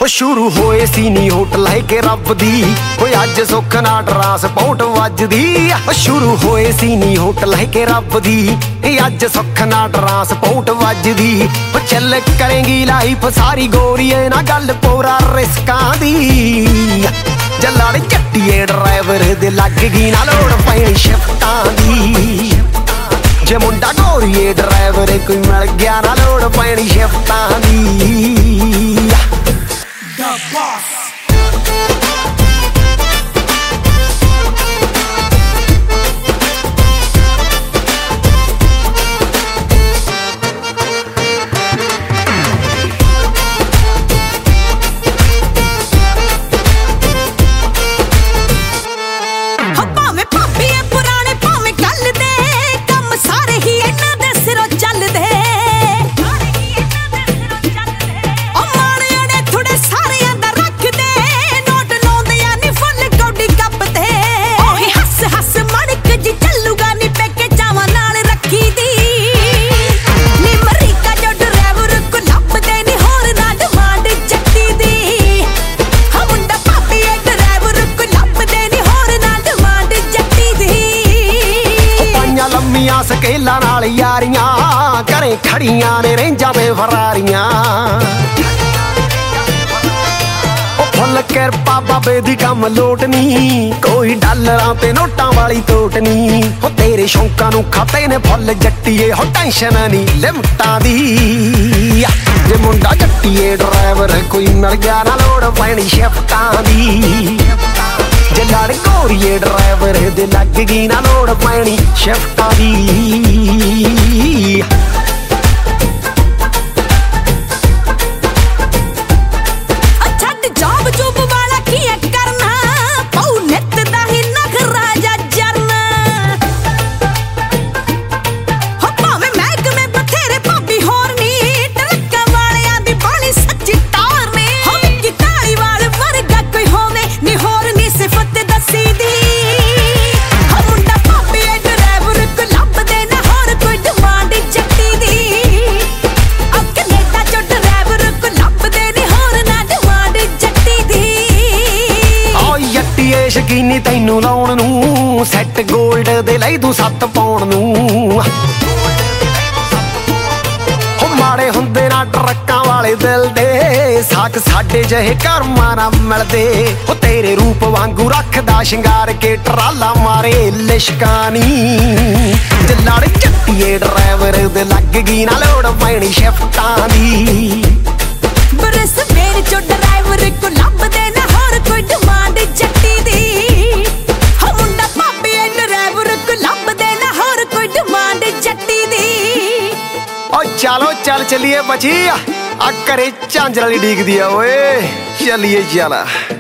शुरू होए सी नी होटल है के रब दी होए अज सुख ना ट्रांसपोर्ट वजदी। शुरू होए सी नी होटल है के रब दी अज सुख ना ट्रांसपोर्ट वजदी। चल करेंगी लाइफ सारी गोरीए ना गल पूरा रिस्कां दी। जल्लाड़ जट्टिए ड्राइवर दे लग गई ना लोड़ पैनी शिफ्टां दी। जे मुंडा गोरीए ड्राइवर कोई मिल गया ना लोड़ पैनी शिफ्टां दी। The boss. स्केला नाल यारियां घरें खड़ियां ने रेंजां ते फरारियां। फुल किरपा बाबे दी कम लोटनी कोई डॉलरां ते नोटां वाली तोटनी। हो तेरे शौकां नूं खाते ने फुल जट्टीए हो टेंशन नी लिमटां दी। जे मुंडा जट्टीए ड्राइवर कोई मिल गया ना लोड़ पैनी शिफ्टां दी। जे लड़ गोरीए ड्राइवर दे लग गई ना लोड़ पैनी शिफ्टां दी। शकीनी तैनू लाउण नूं सैट गोल्ड दे लई तू 7 पाउण नूं। हो माड़े हुंदे ना ट्रक्कां वाले दिल दे साक साडे जहे कर्मां ना मिलदे। हो तेरे रूप वांगू रखदा शिंगार के ट्राला मारे लिशकानी। जल्लाड़ जट्टिए ड्राइवर दे लग गई ना लोड़ पैनी शिफ्टां दी। बरस मेरे चो ड्राइवर को लभदे ना होर कोई डिमांड जट्टी दी। चलो चल चलिए बची आ करे झांझर वाली डीक दिया ओए चलिए चला।